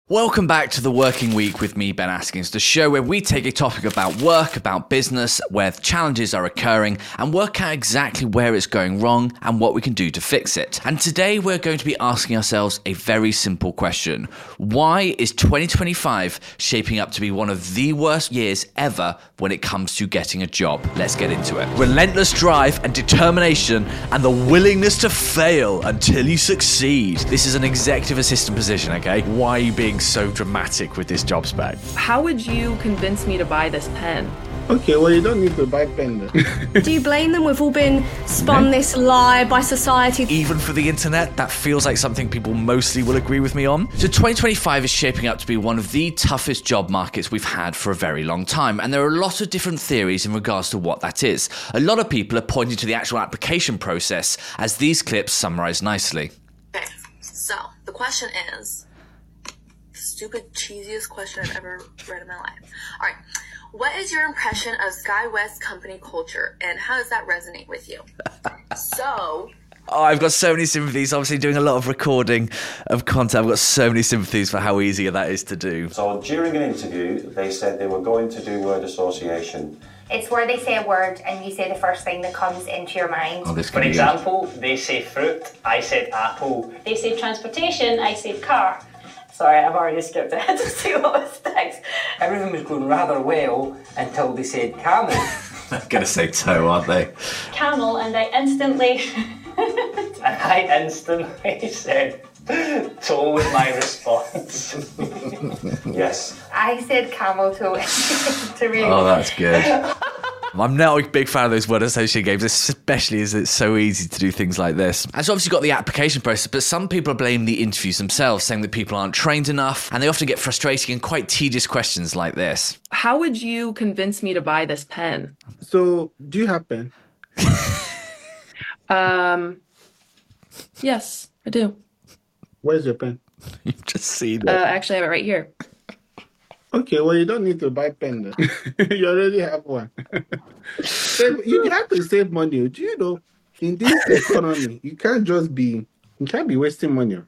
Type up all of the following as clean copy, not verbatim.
Welcome back to The Working Week with me, Ben Askins, the show where we take a topic about work, about business, where challenges are occurring, and work out exactly where it's going wrong and what we can do to fix it. And today we're going to be asking ourselves a very simple question. Why is 2025 shaping up to be one of the worst years ever when it comes to getting a job? Let's get into it. Relentless drive and determination and the willingness to fail until you succeed. This is an executive assistant position, okay? Why are you being so dramatic with this job spec? How would you convince me to buy this pen? Okay, well, you don't need to buy pen then. Do you blame them? We've all been spun this lie by society. Even for the internet, that feels like something people mostly will agree with me on. So 2025 is shaping up to be one of the toughest job markets we've had for a very long time. And there are a lot of different theories in regards to what that is. A lot of people are pointing to the actual application process, as these clips summarize nicely. Okay, so the question is, stupid, cheesiest question I've ever read in my life. All right. What is your impression of SkyWest company culture, and how does that resonate with you? So... Oh, I've got so many sympathies. Obviously, doing a lot of recording of content, I've got so many sympathies for how easy that is to do. So during an interview, they said they were going to do word association. It's where they say a word and you say the first thing that comes into your mind. Oh, For example, they say fruit, I said apple. They say transportation, I said car. Sorry, I've already skipped ahead to see what was next. Everything was going rather well until they said camel. They're going to say toe, aren't they? Camel, and I instantly... And I instantly said, toe was my response. Yes. I said camel toe to really... Oh, that's good. I'm now a big fan of those word association games, especially as it's so easy to do things like this. And so obviously got the application process, but some people blame the interviews themselves, saying that people aren't trained enough, and they often get frustrating and quite tedious questions like this. How would you convince me to buy this pen? So, do you have pen? Yes, I do. Where's your pen? You've just seen it. Actually, I have it right here. Okay, well, you don't need to buy pen then. You already have one. You have to save money. Do you know, in this economy, you can't be wasting money.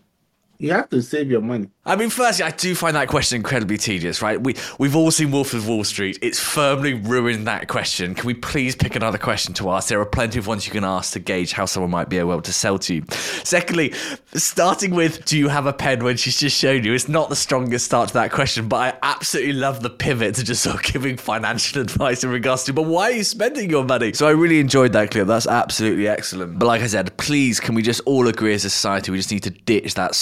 You have to save your money. I mean, firstly, I do find that question incredibly tedious, right? We've all seen Wolf of Wall Street. It's firmly ruined that question. Can we please pick another question to ask? There are plenty of ones you can ask to gauge how someone might be able to sell to you. Secondly, starting with, do you have a pen when she's just shown you? It's not the strongest start to that question, but I absolutely love the pivot to just sort of giving financial advice in regards to, but why are you spending your money? So I really enjoyed that clip. That's absolutely excellent. But like I said, please, can we just all agree as a society, we just need to ditch that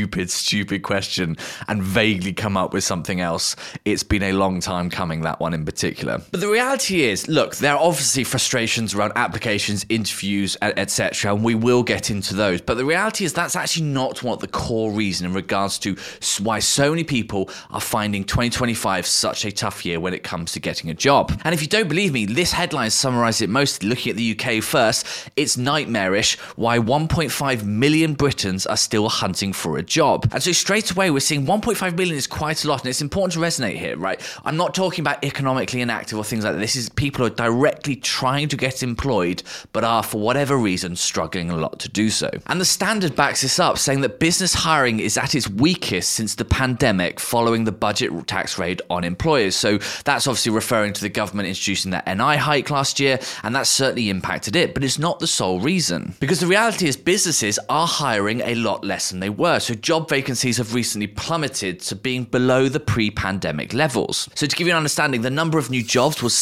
stupid question and vaguely come up with something else. It's been a long time coming, that one in particular. But the reality is, look, there are obviously frustrations around applications, interviews, etc., and we will get into those. But the reality is that's actually not what the core reason in regards to why so many people are finding 2025 such a tough year when it comes to getting a job. And if you don't believe me, this headline summarizes it mostly. Looking at the UK first, it's nightmarish why 1.5 million Britons are still hunting for a job. And so straight away, we're seeing 1.5 million is quite a lot, and it's important to resonate here, right? I'm not talking about economically inactive or things like that. This is people who are directly trying to get employed, but are, for whatever reason, struggling a lot to do so. And the Standard backs this up, saying that business hiring is at its weakest since the pandemic following the budget tax raid on employers. So that's obviously referring to the government introducing that NI hike last year, and that's certainly impacted it, but it's not the sole reason. Because the reality is businesses are hiring a lot less than they were. So job vacancies have recently plummeted to being below the pre-pandemic levels. So to give you an understanding, the number of new jobs was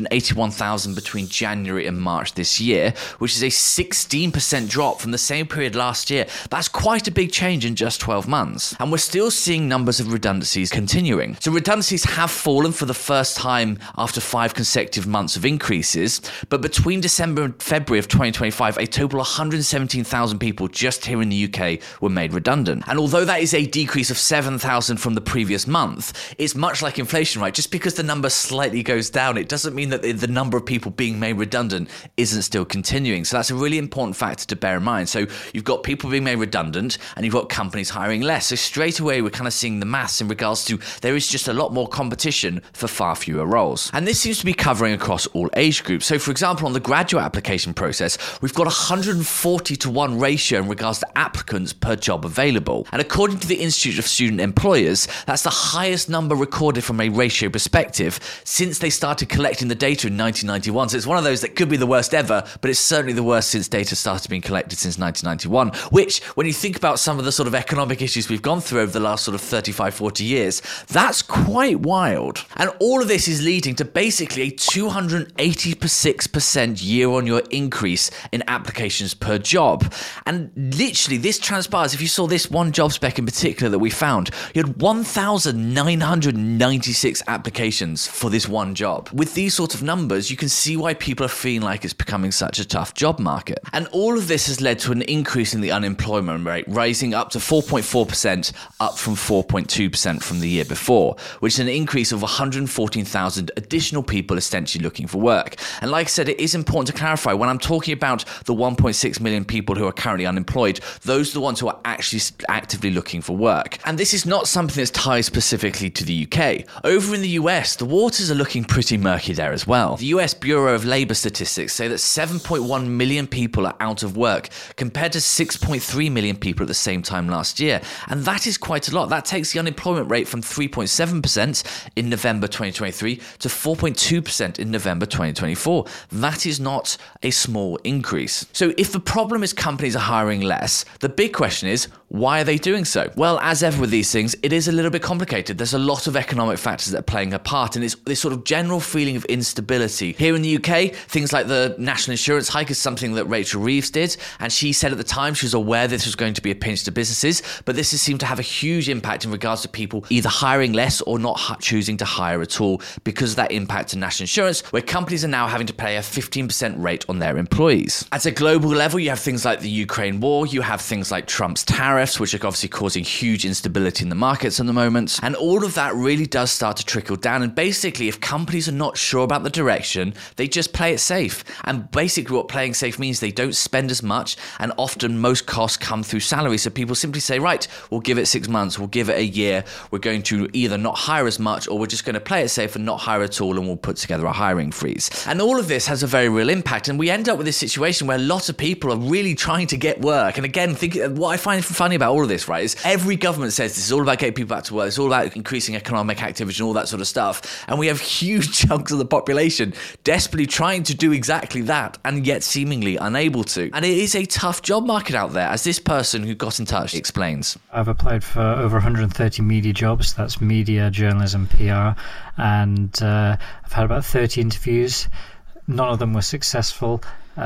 781,000 between January and March this year, which is a 16% drop from the same period last year. That's quite a big change in just 12 months. And we're still seeing numbers of redundancies continuing. So redundancies have fallen for the first time after 5 consecutive months of increases, but between December and February of 2025, a total of 117,000 people just here in the UK were made redundant. And although that is a decrease of 7,000 from the previous month, it's much like inflation, right? Just because the number slightly goes down, it doesn't mean that the number of people being made redundant isn't still continuing. So that's a really important factor to bear in mind. So you've got people being made redundant and you've got companies hiring less. So straight away, we're kind of seeing the maths in regards to there is just a lot more competition for far fewer roles. And this seems to be covering across all age groups. So for example, on the graduate application process, we've got a 140 to 1 ratio in regards to applicants per job available. available. And according to the Institute of Student Employers, that's the highest number recorded from a ratio perspective since they started collecting the data in 1991. So it's one of those that could be the worst ever, but it's certainly the worst since data started being collected since 1991, which, when you think about some of the sort of economic issues we've gone through over the last sort of 35, 40 years, that's quite wild. And all of this is leading to basically a 286% year-on-year increase in applications per job. And literally, this transpires, if you saw this one job spec in particular that we found, you had 1,996 applications for this one job. With these sorts of numbers, you can see why people are feeling like it's becoming such a tough job market. And all of this has led to an increase in the unemployment rate, rising up to 4.4%, up from 4.2% from the year before, which is an increase of 114,000 additional people essentially looking for work. And like I said, it is important to clarify, when I'm talking about the 1.6 million people who are currently unemployed, those are the ones who are actually actively looking for work. And this is not something that's tied specifically to the UK. Over in the US, the waters are looking pretty murky there as well. The US Bureau of Labor Statistics say that 7.1 million people are out of work, compared to 6.3 million people at the same time last year. And that is quite a lot. That takes the unemployment rate from 3.7% in November 2023 to 4.2% in November 2024. That is not a small increase. So if the problem is companies are hiring less, the big question is, why are they doing so? Well, as ever with these things, it is a little bit complicated. There's a lot of economic factors that are playing a part, and it's this sort of general feeling of instability. Here in the UK, things like the national insurance hike is something that Rachel Reeves did, and she said at the time she was aware this was going to be a pinch to businesses, but this has seemed to have a huge impact in regards to people either hiring less or not choosing to hire at all because of that impact to national insurance, where companies are now having to pay a 15% rate on their employees. At a global level, you have things like the Ukraine war, you have things like Trump's tariffs, which are obviously causing huge instability in the markets at the moment. And all of that really does start to trickle down. And basically, if companies are not sure about the direction, they just play it safe. And basically what playing safe means, they don't spend as much, and often most costs come through salary. So people simply say, right, we'll give it 6 months, we'll give it a year, we're going to either not hire as much, or we're just going to play it safe and not hire at all, and we'll put together a hiring freeze. And all of this has a very real impact. And we end up with this situation where lots of people are really trying to get work. And again, what I find funny about all of this, right, is every government says this is all about getting people back to work, it's all about increasing economic activity and all that sort of stuff, and we have huge chunks of the population desperately trying to do exactly that, and yet seemingly unable to. And it is a tough job market out there, as this person who got in touch explains. I've applied for over 130 media jobs, that's media, journalism, PR, and I've had about 30 interviews. None of them were successful,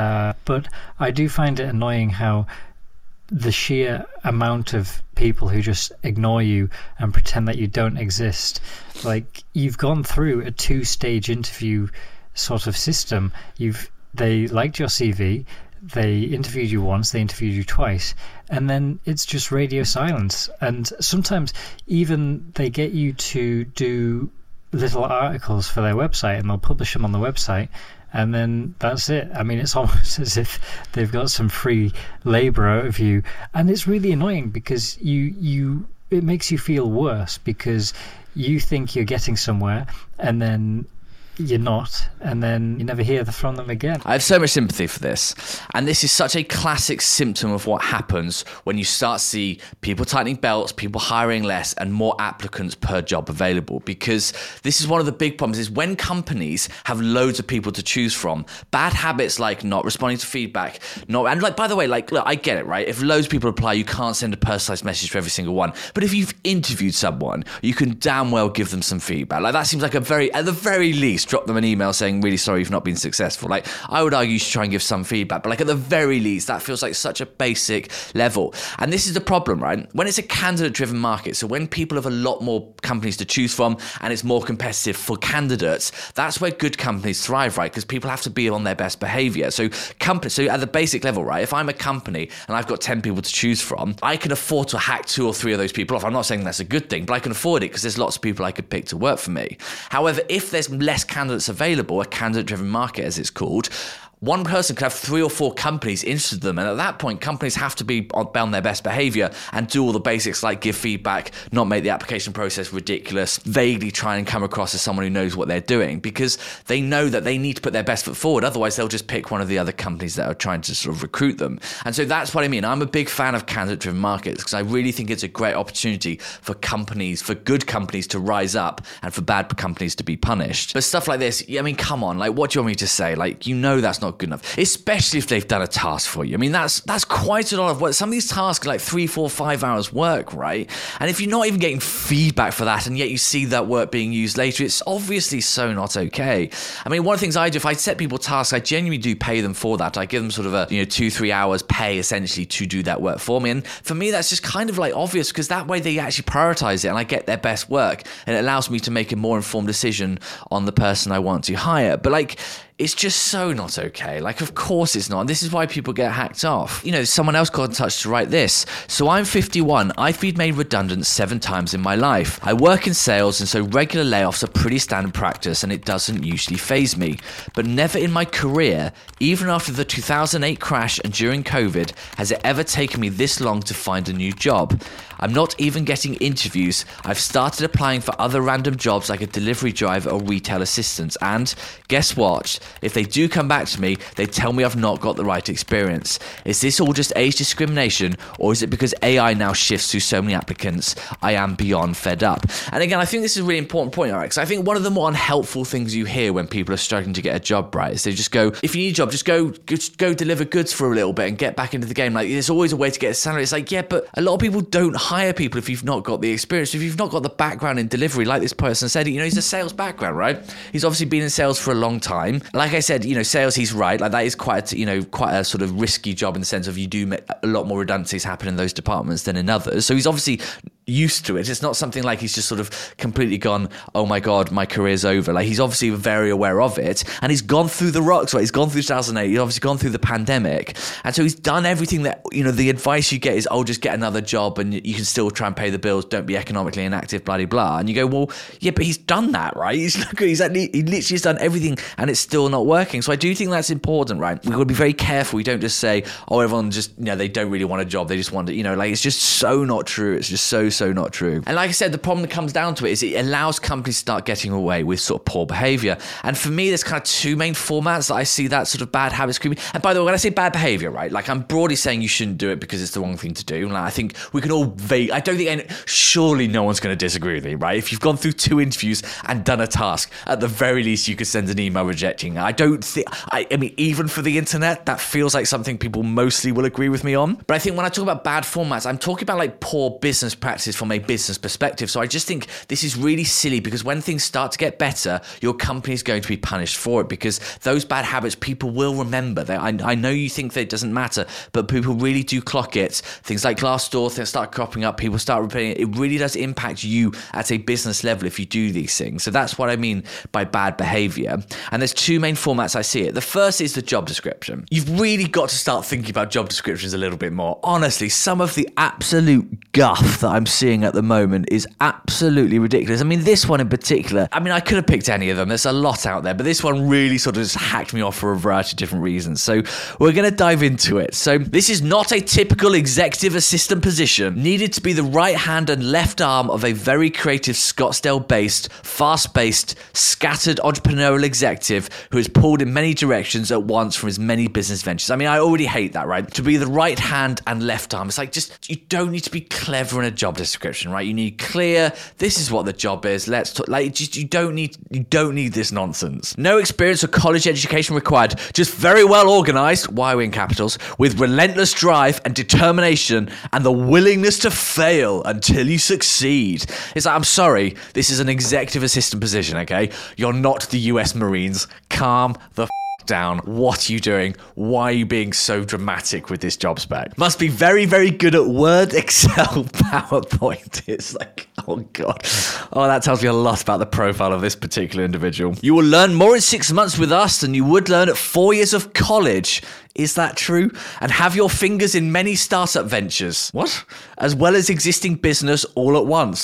but I do find it annoying how the sheer amount of people who just ignore you and pretend that you don't exist. Like, you've gone through a 2-stage interview sort of system. They liked your CV, they interviewed you once, they interviewed you twice, and then it's just radio silence. And sometimes even they get you to do little articles for their website, and they'll publish them on the website, and then that's it. I mean, it's almost as if they've got some free labour out of you. And it's really annoying because it makes you feel worse, because you think you're getting somewhere and then you're not, and then you never hear from them again. I have so much sympathy for this, and this is such a classic symptom of what happens when you start to see people tightening belts, people hiring less, and more applicants per job available. Because this is one of the big problems, is when companies have loads of people to choose from, bad habits like not responding to feedback, and like, by the way, like, look, I get it, right? If loads of people apply, you can't send a personalized message to every single one, but if you've interviewed someone, you can damn well give them some feedback. Like, that seems like at the very least, drop them an email saying, really sorry you've not been successful. Like, I would argue you should try and give some feedback, but like, at the very least, that feels like such a basic level. And this is the problem, right? When it's a candidate driven market, so when people have a lot more companies to choose from and it's more competitive for candidates, that's where good companies thrive, right? Because people have to be on their best behavior. So at the basic level, right, if I'm a company and I've got 10 people to choose from, I can afford to hack 2 or 3 of those people off. I'm not saying that's a good thing, but I can afford it because there's lots of people I could pick to work for me. However, if there's less candidates available, a candidate-driven market as it's called, one person could have 3 or 4 companies interested in them. And at that point, companies have to be on their best behavior and do all the basics like give feedback, not make the application process ridiculous, vaguely try and come across as someone who knows what they're doing, because they know that they need to put their best foot forward. Otherwise, they'll just pick one of the other companies that are trying to sort of recruit them. And so that's what I mean. I'm a big fan of candidate-driven markets because I really think it's a great opportunity for companies, for good companies to rise up and for bad companies to be punished. But stuff like this, I mean, come on, like, what do you want me to say? Like, you know that's not good enough, especially if they've done a task for you. I mean, that's quite a lot of work. Some of these tasks are like 3, 4, 5 hours work, right? And if you're not even getting feedback for that and yet you see that work being used later, it's obviously so not okay. I mean, one of the things I do, if I set people tasks, I genuinely do pay them for that. I give them sort of a 2-3 hours pay essentially to do that work for me. And for me, that's just kind of like obvious because that way they actually prioritize it and I get their best work and it allows me to make a more informed decision on the person I want to hire. But like, it's just so not okay. Like, of course it's not. And this is why people get hacked off. Someone else got in touch to write this. So I'm 51. I've been made redundant 7 times in my life. I work in sales, and so regular layoffs are pretty standard practice, and it doesn't usually faze me. But never in my career, even after the 2008 crash and during COVID, has it ever taken me this long to find a new job. I'm not even getting interviews. I've started applying for other random jobs like a delivery driver or retail assistant. And guess what? If they do come back to me, they tell me I've not got the right experience. Is this all just age discrimination, or is it because AI now shifts through so many applicants? I am beyond fed up. And again, I think this is a really important point, Alex. I think one of the more unhelpful things you hear when people are struggling to get a job, right, is they just go, if you need a job, just go deliver goods for a little bit and get back into the game. Like, there's always a way to get a salary. It's like, yeah, but a lot of people don't hire people if you've not got the experience, if you've not got the background in delivery, like this person said. He's a sales background, right? He's obviously been in sales for a long time. Like I said, sales, he's right. Like, that is quite a sort of risky job in the sense of you do make a lot more redundancies happen in those departments than in others. So he's obviously used to it. It's not something like he's just sort of completely gone, oh my God, my career's over. Like, he's obviously very aware of it, and he's gone through the rocks, right? He's gone through 2008. He's obviously gone through the pandemic. And so he's done everything that, the advice you get is, oh, just get another job and you can still try and pay the bills. Don't be economically inactive, blah, blah, blah. And you go, well, yeah, but he's done that, right? He literally has done everything and it's still not working. So I do think that's important, right? We've got to be very careful. We don't just say, oh, everyone just, they don't really want a job. They just want to, it's just so not true. It's just so not true. And like I said, the problem that comes down to it is it allows companies to start getting away with sort of poor behavior. And for me, there's kind of 2 main formats that I see that sort of bad habits creeping. And by the way, when I say bad behavior, right, like, I'm broadly saying you shouldn't do it because it's the wrong thing to do. Like, I think we can all surely no one's going to disagree with me, right? If you've gone through 2 interviews and done a task, at the very least, you could send an email rejecting. I mean, even for the internet, that feels like something people mostly will agree with me on. But I think when I talk about bad formats, I'm talking about like poor business practices from a business perspective. So I just think this is really silly because when things start to get better, your company is going to be punished for it because those bad habits people will remember. I know you think that it doesn't matter, but people really do clock it. Things like Glassdoor, things start cropping up, people start repeating it. It really does impact you at a business level if you do these things. So that's what I mean by bad behavior. And there's 2 main formats I see it. The first is the job description. You've really got to start thinking about job descriptions a little bit more. Honestly, some of the absolute guff that I'm seeing at the moment is absolutely ridiculous. I mean, this one in particular, I could have picked any of them. There's a lot out there, but this one really sort of just hacked me off for a variety of different reasons. So we're going to dive into it. So this is not a typical executive assistant position. Needed to be the right hand and left arm of a very creative Scottsdale-based, fast-paced, scattered entrepreneurial executive who is pulled in many directions at once from his many business ventures. I mean, I already hate that, right? To be the right hand and left arm. It's like, just, you don't need to be clever in a job description, right? You need clear, this is what the job is. Let's talk. Like, just, you don't need this nonsense. No experience or college education required. Just very well organized, why are we in capitals, with relentless drive and determination and the willingness to fail until you succeed. It's like, I'm sorry, this is an executive assistant position, okay? You're not the US Marines. Calm the down. What are you doing? Why are you being so dramatic with this job spec? Must be very, very good at Word, Excel, PowerPoint. It's like, oh God. Oh, that tells me a lot about the profile of this particular individual. You will learn more in 6 months with us than you would learn at 4 years of college. Is that true? And have your fingers in many startup ventures. What? As well as existing business all at once.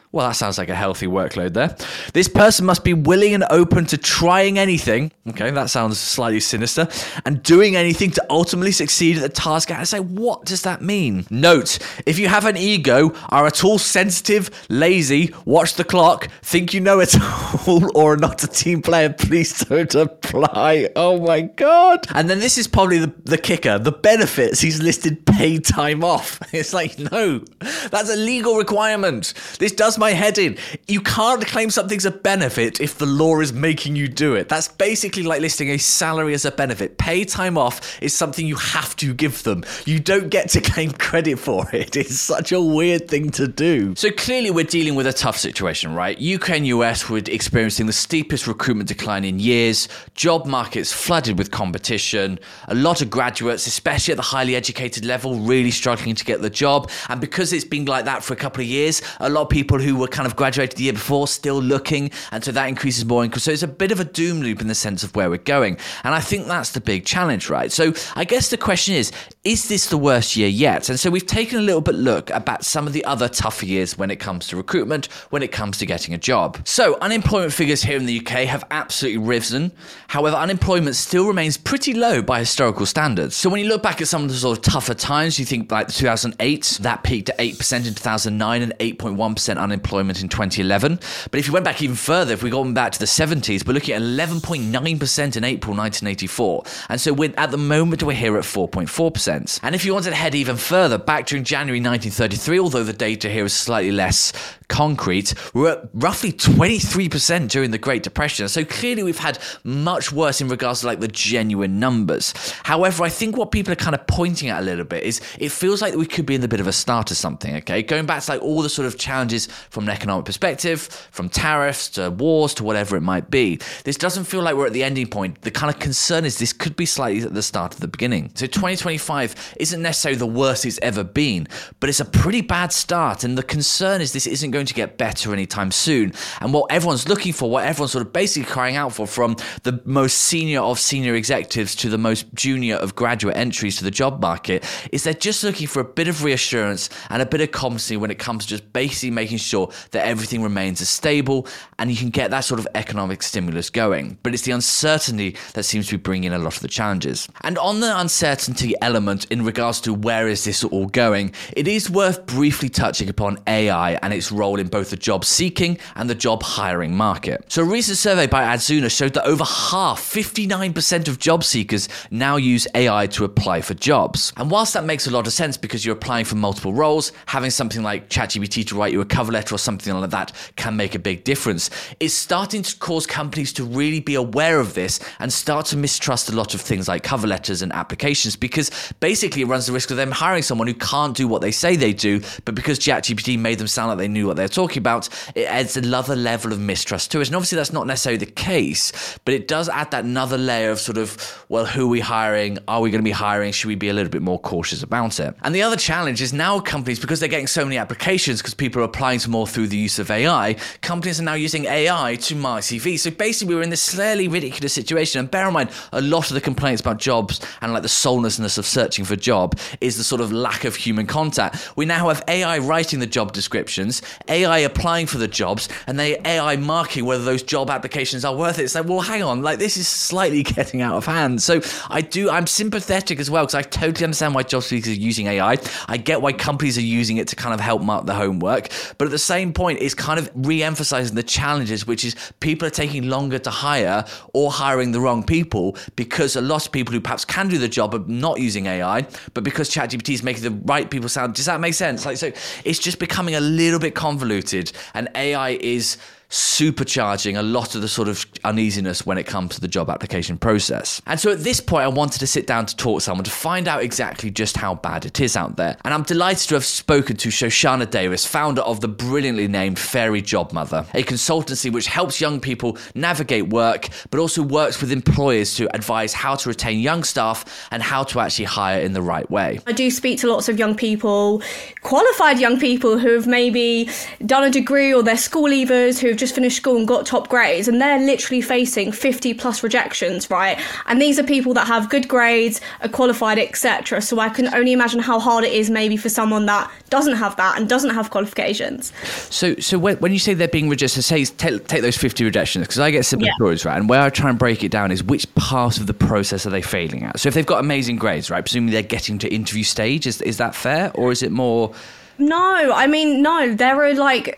Well, that sounds like a healthy workload there. This person must be willing and open to trying anything. Okay, that sounds slightly sinister. And doing anything to ultimately succeed at the task. I say, what does that mean? Note, if you have an ego, are at all sensitive, lazy, watch the clock, think you know it all, or are not a team player, please don't apply. Oh my God. And then this is probably the kicker. The benefits, he's listed paid time off. It's like, no, that's a legal requirement. This does my head in. You can't claim something's a benefit if the law is making you do it. That's basically like listing a salary as a benefit. Paid time off is something you have to give them. You don't get to claim credit for it. It's such a weird thing to do. So clearly we're dealing with a tough situation, right? UK and US were experiencing the steepest recruitment decline in years. Job markets flooded with competition. A lot of graduates, especially at the highly educated level, really struggling to get the job. And because it's been like that for a couple of years, a lot of people who were kind of graduated the year before still looking, and so that increases more income. So it's a bit of a doom loop in the sense of where we're going. And I think that's the big challenge, right? So I guess the question is this the worst year yet? And so we've taken a little bit look about some of the other tougher years when it comes to recruitment, when it comes to getting a job. So unemployment figures here in the UK have absolutely risen. However, unemployment still remains pretty low by historical standards. So when you look back at some of the sort of tougher times, you think like 2008, that peaked at 8% in 2009 and 8.1% unemployment in 2011. But if you went back even further, if we go back to the 70s, we're looking at 11.9% in April 1984. And so at the moment, we're here at 4.4%. And if you wanted to head even further, back during January 1933, although the data here is slightly less concrete, we're at roughly 23% during the Great Depression. So clearly we've had much worse in regards to like the genuine numbers. However, I think what people are kind of pointing at a little bit is it feels like we could be in the bit of a start of something, okay? Going back to like all the sort of challenges from an economic perspective, from tariffs to wars to whatever it might be. This doesn't feel like we're at the ending point. The kind of concern is this could be slightly at the start of the beginning. So 2025 isn't necessarily the worst it's ever been, but it's a pretty bad start. And the concern is this isn't going to get better anytime soon. And what everyone's looking for, what everyone's sort of basically crying out for, from the most senior of senior executives to the most junior of graduate entries to the job market, is they're just looking for a bit of reassurance and a bit of competency when it comes to just basically making sure that everything remains stable and you can get that sort of economic stimulus going. But it's the uncertainty that seems to be bringing a lot of the challenges. And on the uncertainty element in regards to where is this all going, it is worth briefly touching upon AI and its role in both the job seeking and the job hiring market. So a recent survey by Adzuna showed that over half, 59% of job seekers now use AI to apply for jobs. And whilst that makes a lot of sense because you're applying for multiple roles, having something like ChatGPT to write you a cover letter or something like that can make a big difference. It's starting to cause companies to really be aware of this and start to mistrust a lot of things like cover letters and applications, because basically it runs the risk of them hiring someone who can't do what they say they do, but because ChatGPT made them sound like they knew what they're talking about, it adds another level of mistrust to it. And obviously that's not necessarily the case, but it does add that another layer of sort of, well, who are we hiring? Are we going to be hiring? Should we be a little bit more cautious about it? And the other challenge is now companies, because they're getting so many applications, because people are applying to more through the use of AI, companies are now using AI to mark CV. So basically we're in this slightly ridiculous situation. And bear in mind, a lot of the complaints about jobs and like the soullessness of searching for a job is the sort of lack of human contact. We now have AI writing the job descriptions, AI applying for the jobs, and they AI marking whether those job applications are worth it. It's like, well, hang on, like this is slightly getting out of hand. So I'm sympathetic as well, because I totally understand why job seekers are using AI. I get why companies are using it to kind of help mark the homework. But at the same point, it's kind of re-emphasizing the challenges, which is people are taking longer to hire or hiring the wrong people, because a lot of people who perhaps can do the job are not using AI, but because ChatGPT is making the right people sound. Does that make sense? Like, so it's just becoming a little bit convoluted, and AI is supercharging a lot of the sort of uneasiness when it comes to the job application process. And so at this point, I wanted to sit down to talk to someone to find out exactly just how bad it is out there. And I'm delighted to have spoken to Shoshana Davis, founder of the brilliantly named Fairy Job Mother, a consultancy which helps young people navigate work, but also works with employers to advise how to retain young staff and how to actually hire in the right way. I do speak to lots of young people, qualified young people who have maybe done a degree or they're school leavers who've just finished school and got top grades, and they're literally facing 50 plus rejections, right? And these are people that have good grades, are qualified, etc. So I can only imagine how hard it is maybe for someone that doesn't have that and doesn't have qualifications. So when you say they're being rejected, say take those 50 rejections, because I get similar stories, right? And where I try and break it down is which part of the process are they failing at? So if they've got amazing grades, right, presumably they're getting to interview stage, is that fair? Or is it more... No, I mean, no, there are like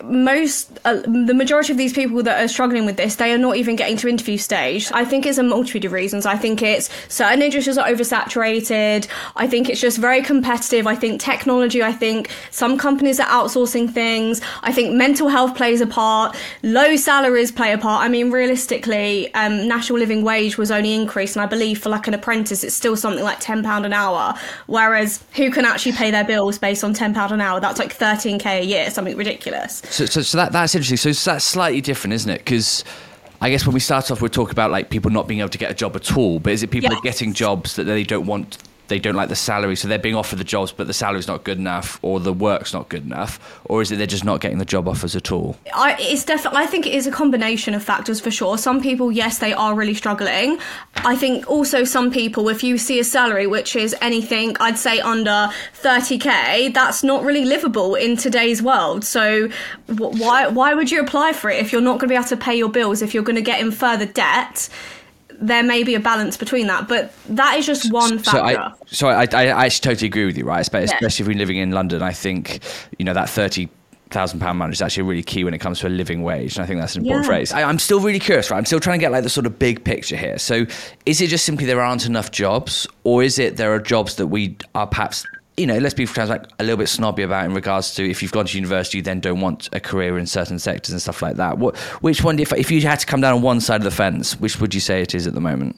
the majority of these people that are struggling with this, they are not even getting to interview stage. I think it's a multitude of reasons. I think it's certain industries are oversaturated. I think it's just very competitive. I think technology, I think some companies are outsourcing things. I think mental health plays a part. Low salaries play a part. I mean, realistically, national living wage was only increased, and I believe for like an apprentice, it's still something like £10 an hour. Whereas who can actually pay their bills based on £10 an hour? That's like 13k a year, something ridiculous. So that's interesting. So that's slightly different, isn't it? Because I guess when we start off, we're talking about like people not being able to get a job at all. But is it people are getting jobs that they don't want? They don't like the salary, so they're being offered the jobs, but the salary's not good enough, or the work's not good enough, or is it they're just not getting the job offers at all? I think it is a combination of factors for sure. Some people, yes, they are really struggling. I think also some people, if you see a salary which is anything, I'd say under 30k, that's not really livable in today's world. So why would you apply for it if you're not going to be able to pay your bills, if you're going to get in further debt? There may be a balance between that, but that is just one factor. So I actually totally agree with you, right? Especially if we're living in London, I think, that £30,000 mark is actually really key when it comes to a living wage. And I think that's an important phrase. I'm still really curious, right? I'm still trying to get like the sort of big picture here. So is it just simply there aren't enough jobs, or is it there are jobs that we are perhaps... let's be like a little bit snobby about in regards to if you've gone to university, you then don't want a career in certain sectors and stuff like that. Which one, if you had to come down on one side of the fence, which would you say it is at the moment?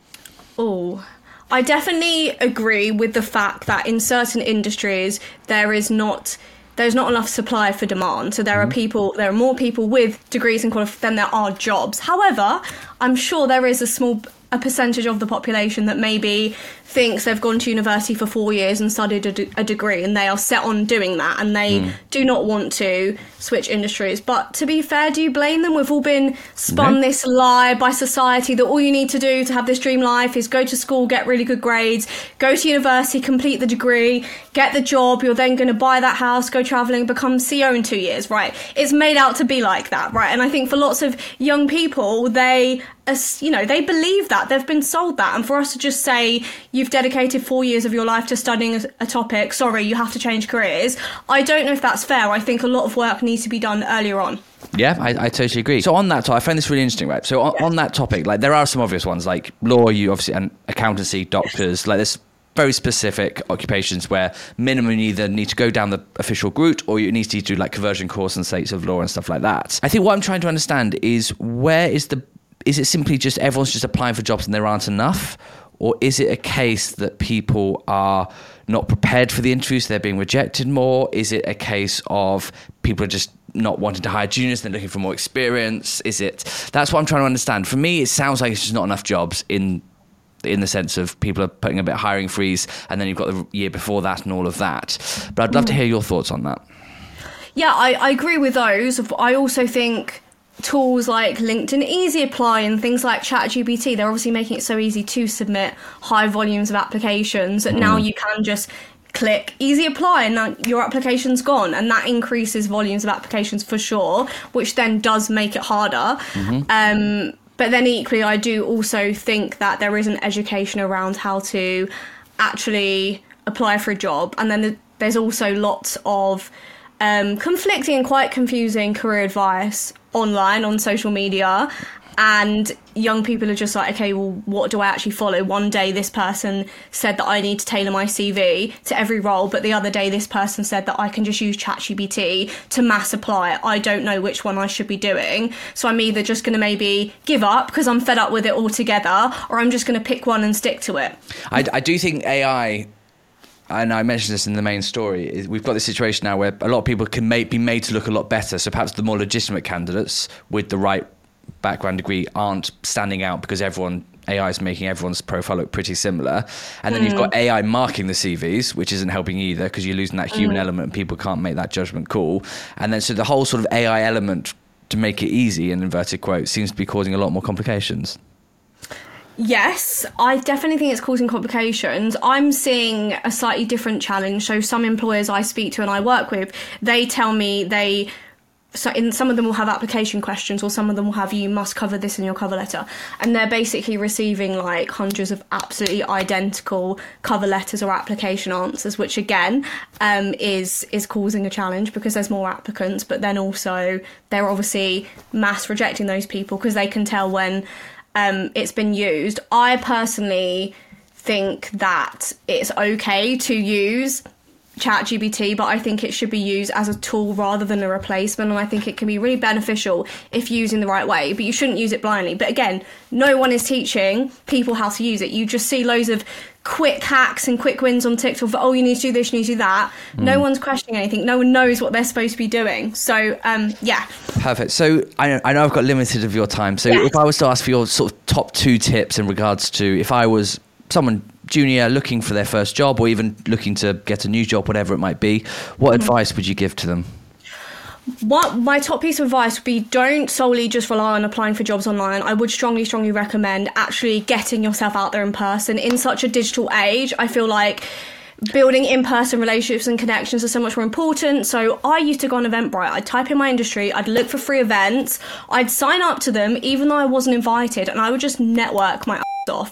Oh, I definitely agree with the fact that in certain industries, there's not enough supply for demand. So there are more people with degrees and qualifications than there are jobs. However, I'm sure there is a percentage of the population that maybe thinks they've gone to university for 4 years and studied a degree, and they are set on doing that, and they do not want to switch industries. But to be fair, do you blame them? We've all been spun this lie by society that all you need to do to have this dream life is go to school, get really good grades, go to university, complete the degree, get the job, you're then going to buy that house, go travelling, become CEO in 2 years, right? It's made out to be like that, right? And I think for lots of young people, they believe that. They've been sold that. And for us to just say, you've dedicated 4 years of your life to studying a topic, sorry, you have to change careers, I don't know if that's fair. I think a lot of work needs to be done earlier on. Yeah, I totally agree. So on that topic, I find this really interesting, right? So on that topic, like there are some obvious ones, like law, you obviously, and accountancy, doctors, like there's very specific occupations where minimum you either need to go down the official route or you need to do like conversion course and states of law and stuff like that. I think what I'm trying to understand is is it simply just everyone's just applying for jobs and there aren't enough? Or is it a case that people are not prepared for the interviews, so they're being rejected more? Is it a case of people are just not wanting to hire juniors, they're looking for more experience? That's what I'm trying to understand. For me, it sounds like it's just not enough jobs in the sense of people are putting a bit of hiring freeze, and then you've got the year before that and all of that. But I'd love to hear your thoughts on that. Yeah, I agree with those. I also think tools like LinkedIn Easy Apply and things like ChatGPT, they're obviously making it so easy to submit high volumes of applications that now you can just click Easy Apply and now your application's gone, and that increases volumes of applications for sure, which then does make it harder. But then equally, I do also think that there is an education around how to actually apply for a job, and then there's also lots of conflicting and quite confusing career advice online on social media, and young people are just like, okay, well, what do I actually follow? One day this person said that I need to tailor my CV to every role, but the other day this person said that I can just use ChatGPT to mass apply. I don't know which one I should be doing, so I'm either just going to maybe give up because I'm fed up with it altogether, or I'm just going to pick one and stick to it. I do think AI, and I mentioned this in the main story, we've got this situation now where a lot of people can be made to look a lot better. So perhaps the more legitimate candidates with the right background degree aren't standing out because AI is making everyone's profile look pretty similar. And then you've got AI marking the CVs, which isn't helping either because you're losing that human element and people can't make that judgment call. And then so the whole sort of AI element to make it easy, in inverted quotes, seems to be causing a lot more complications. Yes, I definitely think it's causing complications. I'm seeing a slightly different challenge. So some employers I speak to and I work with, they tell me some of them will have application questions, or some of them will have, you must cover this in your cover letter. And they're basically receiving like hundreds of absolutely identical cover letters or application answers, which again is causing a challenge because there's more applicants, but then also they're obviously mass rejecting those people because they can tell when it's been used. I personally think that it's okay to use ChatGPT, but I think it should be used as a tool rather than a replacement, and I think it can be really beneficial if used in the right way, but you shouldn't use it blindly. But again, no one is teaching people how to use it. You just see loads of quick hacks and quick wins on TikTok for, you need to do this, you need to do that. No one's questioning anything. No one knows what they're supposed to be doing. So, yeah. Perfect. So I know I've got limited of your time. So if I was to ask for your sort of top 2 tips in regards to, if I was someone junior looking for their first job, or even looking to get a new job, whatever it might be, what advice would you give to them? What my top piece of advice would be, don't solely just rely on applying for jobs online. I would strongly recommend actually getting yourself out there in person. In such a digital age, I feel like building in-person relationships and connections are so much more important. So I used to go on Eventbrite. I'd type in my industry, I'd look for free events, I'd sign up to them even though I wasn't invited, and I would just network my ass off.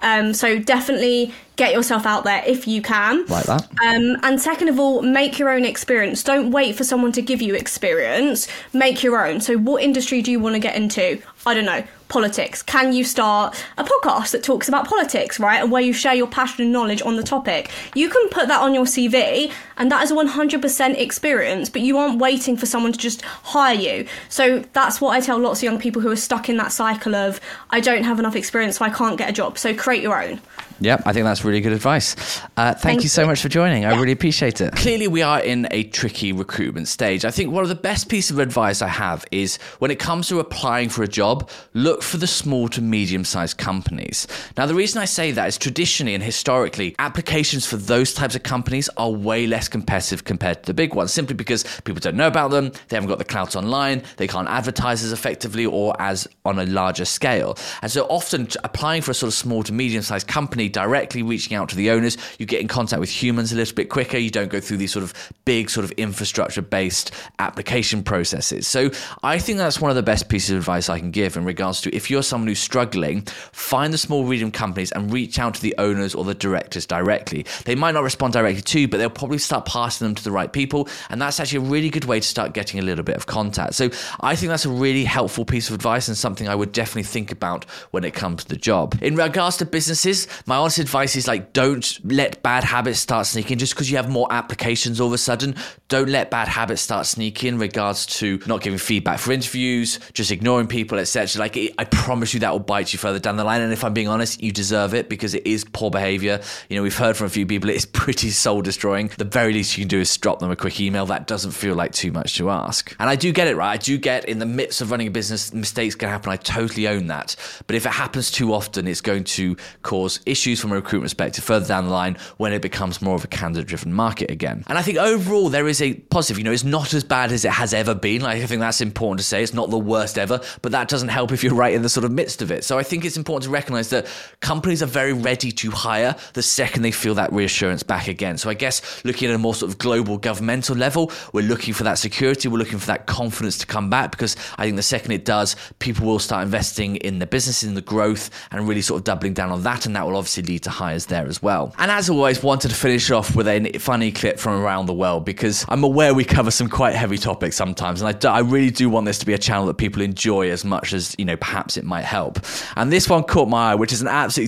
So definitely get yourself out there if you can. Like that. And second of all, make your own experience. Don't wait for someone to give you experience. Make your own. So what industry do you want to get into? I don't know. Politics. Can you start a podcast that talks about politics, right? And where you share your passion and knowledge on the topic. You can put that on your CV, and that is a 100% experience, but you aren't waiting for someone to just hire you. So that's what I tell lots of young people who are stuck in that cycle of, I don't have enough experience, so I can't get a job. So create your own. Yep, I think that's really good advice. Thank you so much for joining. I really appreciate it. Clearly, we are in a tricky recruitment stage. I think one of the best pieces of advice I have is, when it comes to applying for a job, look for the small to medium-sized companies. Now, the reason I say that is traditionally and historically, applications for those types of companies are way less competitive compared to the big ones, simply because people don't know about them, they haven't got the clout online, they can't advertise as effectively or as on a larger scale. And so often applying for a sort of small to medium-sized company, directly reaching out to the owners, you get in contact with humans a little bit quicker. You don't go through these sort of big sort of infrastructure-based application processes. So I think that's one of the best pieces of advice I can give in regards to, if you're someone who's struggling, find the small medium companies and reach out to the owners or the directors directly. They might not respond directly to you, but they'll probably start passing them to the right people, and that's actually a really good way to start getting a little bit of contact. So I think that's a really helpful piece of advice, and something I would definitely think about when it comes to the job. In regards to businesses, my honest advice is, like, don't let bad habits start sneaking. Just because you have more applications all of a sudden, don't let bad habits start sneaking in regards to not giving feedback for interviews, just ignoring people, etc. Like, I promise you that will bite you further down the line, and if I'm being honest, you deserve it, because it is poor behavior. You know, we've heard from a few people, it's pretty soul destroying. The very least you can do is drop them a quick email. That doesn't feel like too much to ask. And I do get it, right? I do get, in the midst of running a business, mistakes can happen. I totally own that. But if it happens too often, it's going to cause issues from a recruitment perspective further down the line when it becomes more of a candidate-driven market again. And I think overall there is a positive. You know, it's not as bad as it has ever been. Like, I think that's important to say. It's not the worst ever, but that doesn't help if you're right in the sort of midst of it. So I think it's important to recognize that companies are very ready to hire the second they feel that reassurance back again. So I guess looking at a more sort of global governmental level, we're looking for that security, we're looking for that confidence to come back, because I think the second it does, people will start investing in the business, in the growth, and really sort of doubling down on that, and that will obviously lead to hires there as well. And as always, wanted to finish off with a funny clip from around the world, because I'm aware we cover some quite heavy topics sometimes, and I really do want this to be a channel that people enjoy as much as, you know, perhaps it might help. And this one caught my eye, which is an absolutely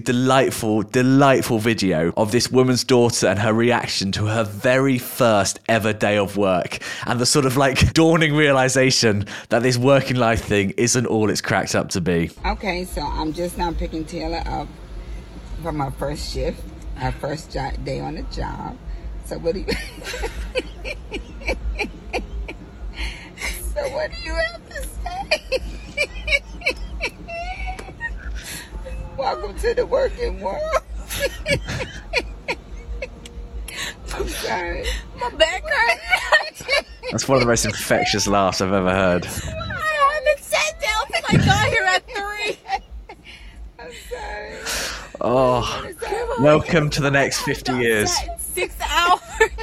delightful video of this woman's daughter and her reaction to her very first ever day of work, and the sort of like dawning realization that this working life thing isn't all it's cracked up to be. Okay, so I'm just now picking Taylor up from her first shift, her first day on the job. So what do you so what do you have to say? Welcome to the working world. I'm sorry. My back hurts. That's one of the most infectious laughs I've ever heard. I I got here at 3. I'm sorry. Oh, welcome to the next 50 years. 6 hours.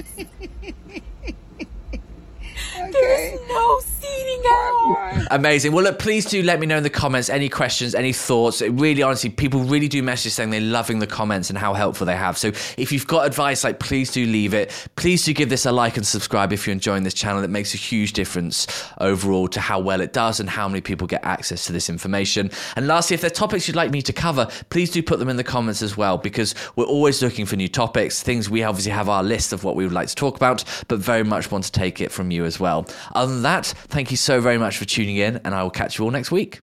There's no seating out. Amazing. Well, look, please do let me know in the comments any questions, any thoughts. It really, honestly, people really do message saying they're loving the comments and how helpful they have. So if you've got advice, like, please do leave it. Please do give this a like and subscribe if you're enjoying this channel. It makes a huge difference overall to how well it does and how many people get access to this information. And lastly, if there are topics you'd like me to cover, please do put them in the comments as well, because we're always looking for new topics, things we obviously have our list of what we would like to talk about, but very much want to take it from you as well. Other than that, thank you so very much for tuning in, and I will catch you all next week.